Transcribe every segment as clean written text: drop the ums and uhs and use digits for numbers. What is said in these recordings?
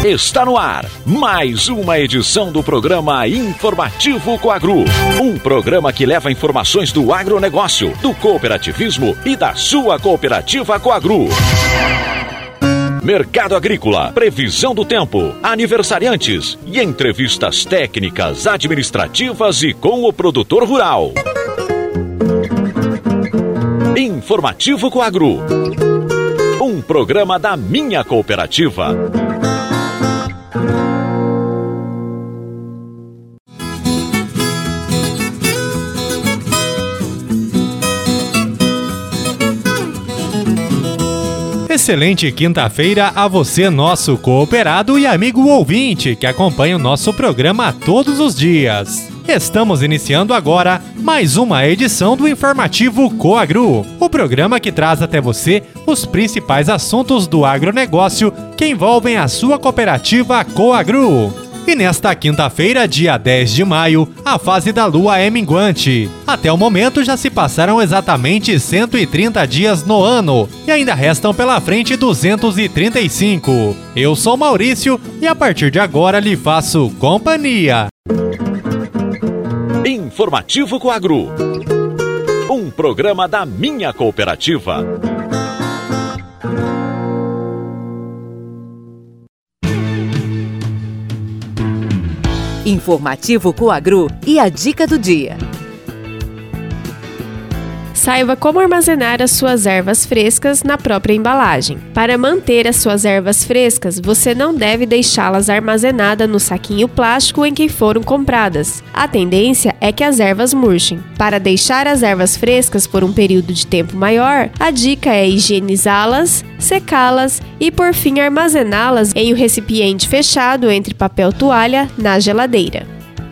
Está no ar mais uma edição do programa Informativo Coagro. Um programa que leva informações do agronegócio, do cooperativismo e da sua cooperativa Coagro. Mercado agrícola, previsão do tempo, aniversariantes e entrevistas técnicas, administrativas e com o produtor rural. Informativo Coagro. Um programa da minha cooperativa. Excelente quinta-feira a você, nosso cooperado e amigo ouvinte que acompanha o nosso programa todos os dias. Estamos iniciando agora mais uma edição do Informativo Coagro, o programa que traz até você os principais assuntos do agronegócio que envolvem a sua cooperativa Coagro. E nesta quinta-feira, dia 10 de maio, a fase da lua é minguante. Até o momento já se passaram exatamente 130 dias no ano e ainda restam pela frente 235. Eu sou Maurício e a partir de agora lhe faço companhia. Informativo Coagro. Um programa da minha cooperativa. Informativo Coagro e a dica do dia. Saiba como armazenar as suas ervas frescas na própria embalagem. Para manter as suas ervas frescas, você não deve deixá-las armazenadas no saquinho plástico em que foram compradas. A tendência é que as ervas murchem. Para deixar as ervas frescas por um período de tempo maior, a dica é higienizá-las, secá-las e, por fim, armazená-las em um recipiente fechado entre papel toalha na geladeira.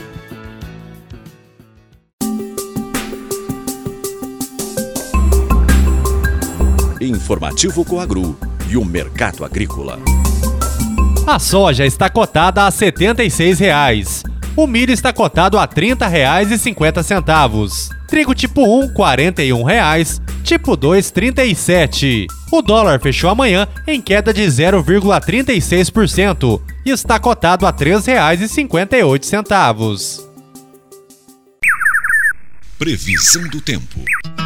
Informativo Coagro e o mercado agrícola. A soja está cotada a R$ 76,00. O milho está cotado a R$ 30,50. Trigo tipo 1, R$ 41,00. Tipo 2, R$ 37,00. O dólar fechou amanhã em queda de 0,36% e está cotado a R$ 3,58. Previsão do tempo.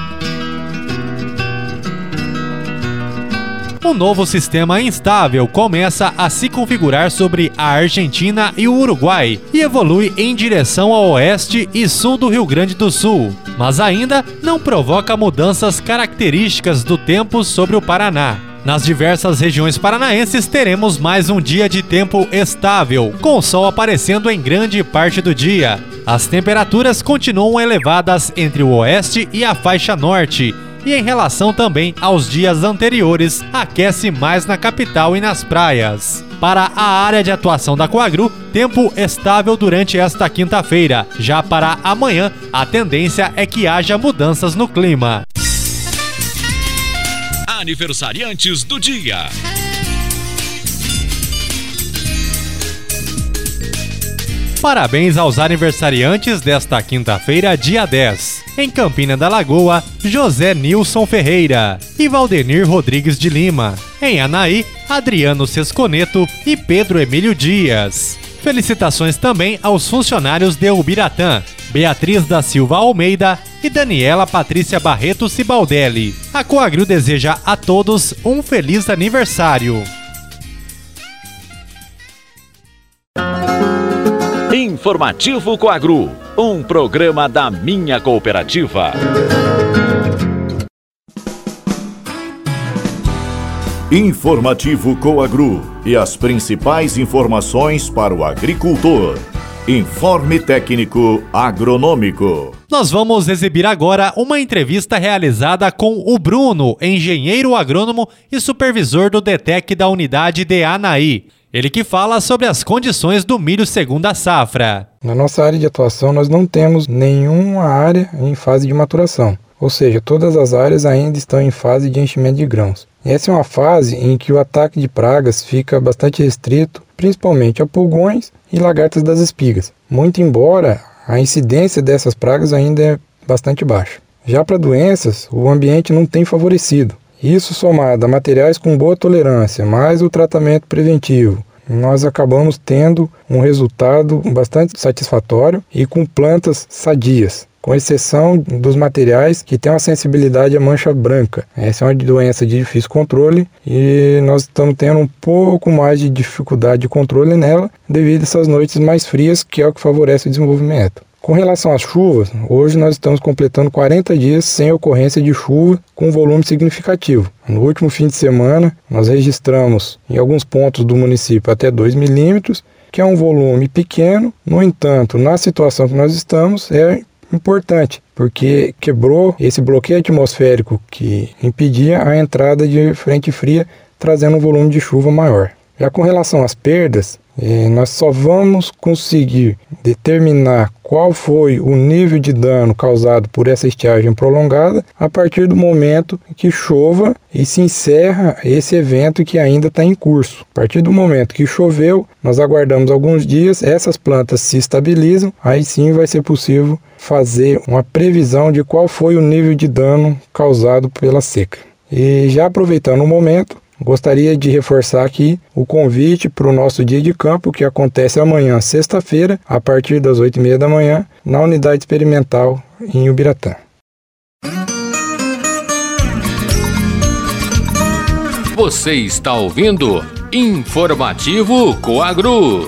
Um novo sistema instável começa a se configurar sobre a Argentina e o Uruguai e evolui em direção ao oeste e sul do Rio Grande do Sul, mas ainda não provoca mudanças características do tempo sobre o Paraná. Nas diversas regiões paranaenses teremos mais um dia de tempo estável, com o sol aparecendo em grande parte do dia. As temperaturas continuam elevadas entre o oeste e a faixa norte, e em relação também aos dias anteriores, aquece mais na capital e nas praias. Para a área de atuação da Coagro, tempo estável durante esta quinta-feira. Já para amanhã, a tendência é que haja mudanças no clima. Aniversariantes do dia. Parabéns aos aniversariantes desta quinta-feira, dia 10. Em Campina da Lagoa, José Nilson Ferreira e Valdenir Rodrigues de Lima. Em Anaí, Adriano Sesconeto e Pedro Emílio Dias. Felicitações também aos funcionários de Ubiratã, Beatriz da Silva Almeida e Daniela Patrícia Barreto Cibaldelli. A Coagro deseja a todos um feliz aniversário. Informativo Coagro, um programa da minha cooperativa. Informativo Coagro e as principais informações para o agricultor. Informe técnico agronômico. Nós vamos exibir agora uma entrevista realizada com o Bruno, engenheiro agrônomo e supervisor do DETEC da unidade de Anaí. Ele que fala sobre as condições do milho segunda safra. Na nossa área de atuação, nós não temos nenhuma área em fase de maturação. Ou seja, todas as áreas ainda estão em fase de enchimento de grãos. Essa é uma fase em que o ataque de pragas fica bastante restrito, principalmente a pulgões e lagartas das espigas. Muito embora a incidência dessas pragas ainda é bastante baixa. Já para doenças, o ambiente não tem favorecido. Isso somado a materiais com boa tolerância, mais o tratamento preventivo, nós acabamos tendo um resultado bastante satisfatório e com plantas sadias, com exceção dos materiais que têm uma sensibilidade à mancha branca. Essa é uma doença de difícil controle e nós estamos tendo um pouco mais de dificuldade de controle nela devido a essas noites mais frias, que é o que favorece o desenvolvimento. Com relação às chuvas, hoje nós estamos completando 40 dias sem ocorrência de chuva com volume significativo. No último fim de semana, nós registramos em alguns pontos do município até 2 milímetros, que é um volume pequeno. No entanto, na situação que nós estamos, é importante, porque quebrou esse bloqueio atmosférico que impedia a entrada de frente fria, trazendo um volume de chuva maior. Já com relação às perdas, nós só vamos conseguir determinar qual foi o nível de dano causado por essa estiagem prolongada a partir do momento que chova e se encerra esse evento que ainda está em curso. A partir do momento que choveu, nós aguardamos alguns dias, essas plantas se estabilizam, aí sim vai ser possível fazer uma previsão de qual foi o nível de dano causado pela seca. E já aproveitando o momento, gostaria de reforçar aqui o convite para o nosso dia de campo, que acontece amanhã, sexta-feira, a partir das 8h30 da manhã, na unidade experimental em Ubiratã. Você está ouvindo Informativo Coagro.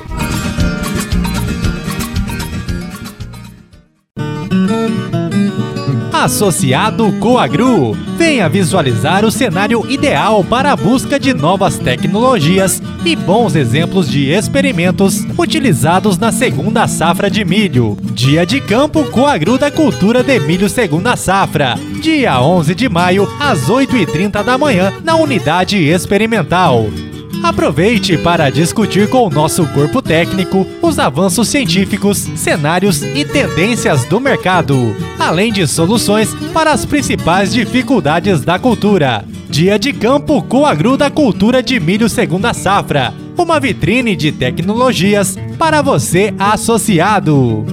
Associado Coagro, venha visualizar o cenário ideal para a busca de novas tecnologias e bons exemplos de experimentos utilizados na segunda safra de milho. Dia de campo Coagro da Cultura de Milho Segunda Safra, dia 11 de maio, às 8h30 da manhã, na unidade experimental. Aproveite para discutir com o nosso corpo técnico os avanços científicos, cenários e tendências do mercado, além de soluções para as principais dificuldades da cultura. Dia de campo Coagro da Cultura de Milho Segunda Safra, uma vitrine de tecnologias para você associado.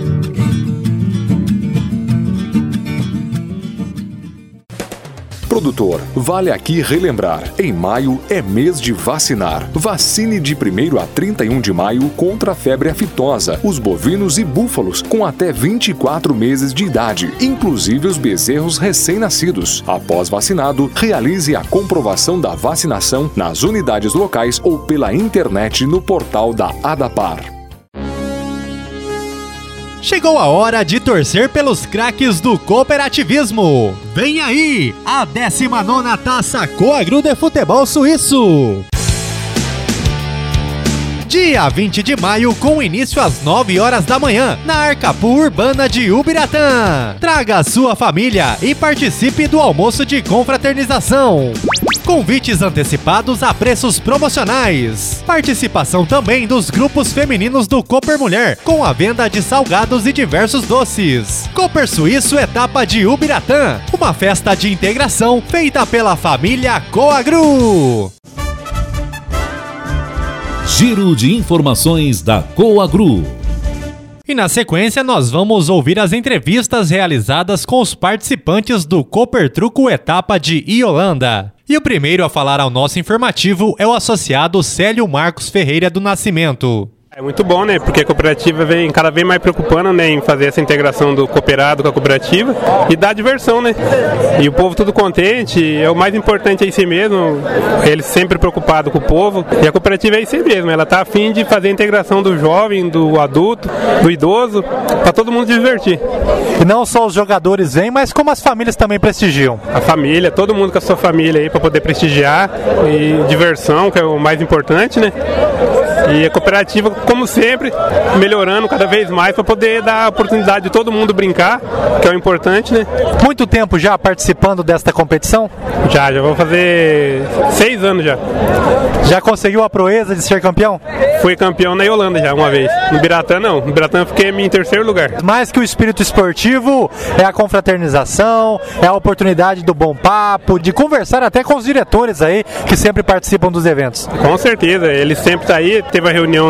Produtor, vale aqui relembrar, em maio é mês de vacinar. Vacine de 1º a 31 de maio contra a febre aftosa, os bovinos e búfalos com até 24 meses de idade, inclusive os bezerros recém-nascidos. Após vacinado, realize a comprovação da vacinação nas unidades locais ou pela internet no portal da ADAPAR. Chegou a hora de torcer pelos craques do cooperativismo. Vem aí a 19ª Taça Coagro de Futebol Suíço. Dia 20 de maio, com início às 9h da manhã, na Arcapu Urbana de Ubiratã. Traga a sua família e participe do almoço de confraternização. Convites antecipados a preços promocionais. Participação também dos grupos femininos do Cooper Mulher, com a venda de salgados e diversos doces. Cooper Suíço Etapa de Ubiratã, uma festa de integração feita pela família Coagro. Giro de informações da Coagro. E na sequência nós vamos ouvir as entrevistas realizadas com os participantes do Cooper Truco Etapa de Iolanda. E o primeiro a falar ao nosso informativo é o associado Célio Marcos Ferreira do Nascimento. É muito bom, né? Porque a cooperativa vem cada vez mais preocupando, né, em fazer essa integração do cooperado com a cooperativa e dar diversão, né? E o povo tudo contente, é o mais importante é isso mesmo, ele sempre preocupado com o povo. E a cooperativa é isso mesmo, ela tá a fim de fazer a integração do jovem, do adulto, do idoso, para todo mundo se divertir. E não só os jogadores vêm, mas como as famílias também prestigiam. A família, todo mundo com a sua família aí para poder prestigiar e diversão, que é o mais importante, né? E a cooperativa, como sempre, melhorando cada vez mais para poder dar a oportunidade de todo mundo brincar, que é o importante, né? Muito tempo já participando desta competição? Já vou fazer 6 anos já. Já conseguiu a proeza de ser campeão? Fui campeão na Iolanda já, uma vez. No Ubiratã não, no Ubiratã eu fiquei em 3º lugar. Mais que o espírito esportivo, é a confraternização, é a oportunidade do bom papo, de conversar até com os diretores aí, que sempre participam dos eventos. Com certeza, ele sempre está aí. Teve a reunião do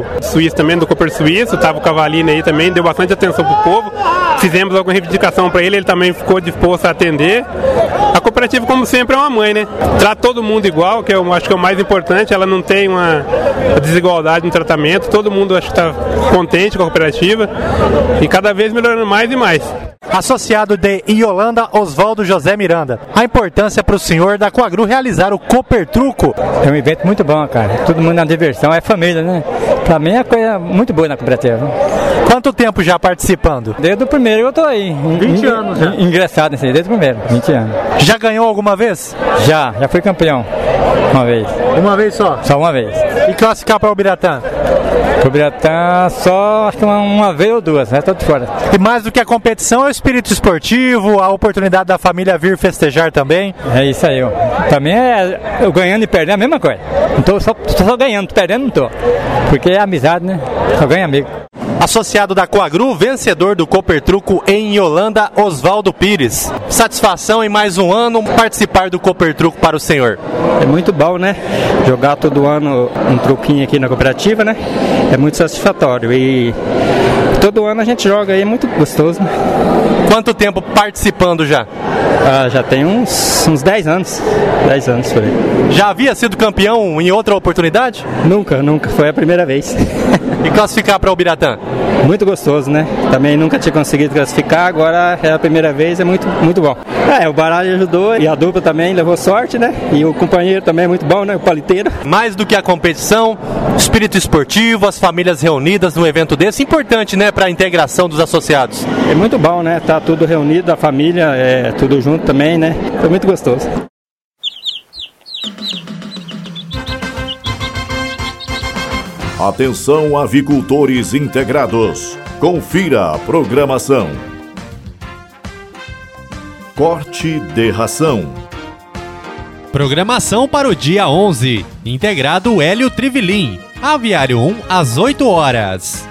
Suíço também, do Cooper Suíço, tava o Cavalini aí também, deu bastante atenção pro povo. Fizemos alguma reivindicação para ele também ficou disposto a atender. A cooperativa, como sempre, é uma mãe, né? Trata todo mundo igual, que eu acho que é o mais importante, ela não tem uma desigualdade no tratamento, todo mundo acho que está contente com a cooperativa e cada vez melhorando mais e mais. Associado de Iolanda, Oswaldo José Miranda. A importância para o senhor da Coagru realizar o Cooper Truco. É um evento muito bom, cara. Todo mundo na diversão, é família, né? Pra mim é coisa muito boa na cooperativa. Quanto tempo já participando? Desde o primeiro eu tô aí. 20 anos já. Ingressado nesse aí, desde o primeiro, 20 anos. Já ganhou alguma vez? Já fui campeão. Uma vez. Uma vez só? Só uma vez. E classificar para o Ubiratã? O Ubiratã só acho que uma vez ou duas, né? Tô de fora. E mais do que a competição é o espírito esportivo, a oportunidade da família vir festejar também. É isso aí, ó. Também é eu ganhando e perdendo a mesma coisa. Não tô só ganhando, perdendo não tô. Porque é amizade, né? Só ganha amigo. Associado da Coagru, vencedor do Cooper Truco em Iolanda, Oswaldo Pires. Satisfação em mais um ano participar do Cooper Truco para o senhor. É muito bom, né? Jogar todo ano um truquinho aqui na cooperativa, né? É muito satisfatório e todo ano a gente joga aí, é muito gostoso, né? Quanto tempo participando já? Já tem uns 10 anos. 10 anos por aí. Já havia sido campeão em outra oportunidade? Nunca. Foi a primeira vez. E classificar para o Ubiratã? Muito gostoso, né? Também nunca tinha conseguido classificar, agora é a primeira vez, é muito, muito bom. O baralho ajudou e a dupla também levou sorte, né? E o companheiro também é muito bom, né? O paliteiro. Mais do que a competição, espírito esportivo, as famílias reunidas num evento desse, importante, né? Para a integração dos associados. É muito bom, né? Tá tudo reunido, a família, tudo junto também, né? Foi muito gostoso. Atenção, avicultores integrados. Confira a programação. Corte de ração. Programação para o dia 11. Integrado Hélio Trivilim. Aviário 1 às 8 horas.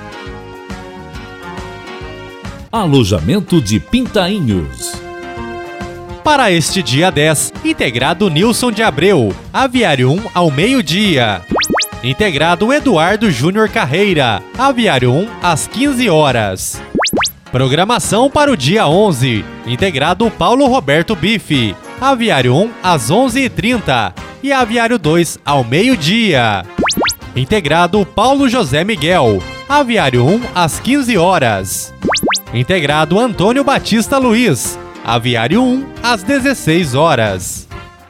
Alojamento de Pintainhos. Para este dia 10, integrado Nilson de Abreu. Aviário 1 ao meio-dia. Integrado Eduardo Júnior Carreira, Aviário 1 às 15 horas. Programação para o dia 11, integrado Paulo Roberto Bife, Aviário 1 às 11h30 e Aviário 2 ao meio-dia. Integrado Paulo José Miguel, Aviário 1 às 15 horas. Integrado Antônio Batista Luiz, Aviário 1 às 16 horas.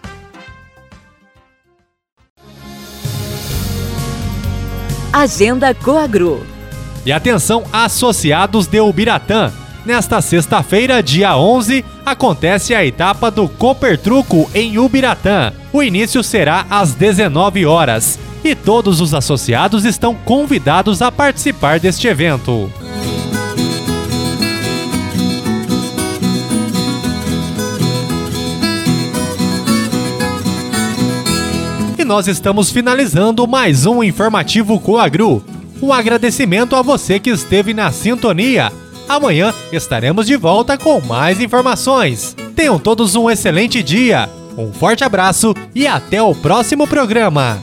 Agenda Coagru. E atenção, associados de Ubiratã. Nesta sexta-feira, dia 11, acontece a etapa do Cooper Truco em Ubiratã. O início será às 19 horas e todos os associados estão convidados a participar deste evento. Nós estamos finalizando mais um informativo Coagru. Um agradecimento a você que esteve na sintonia. Amanhã estaremos de volta com mais informações. Tenham todos um excelente dia. Um forte abraço e até o próximo programa.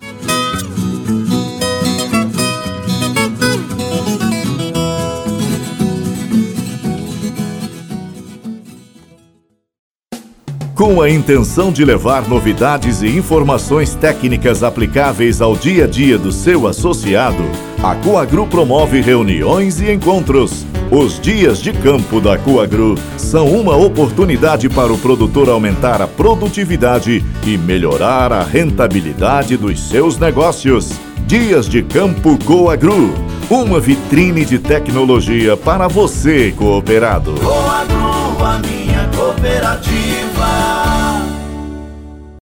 Com a intenção de levar novidades e informações técnicas aplicáveis ao dia a dia do seu associado, a Coagru promove reuniões e encontros. Os dias de campo da Coagru são uma oportunidade para o produtor aumentar a produtividade e melhorar a rentabilidade dos seus negócios. Dias de Campo Coagru, uma vitrine de tecnologia para você, cooperado. Coagru, a minha cooperativa.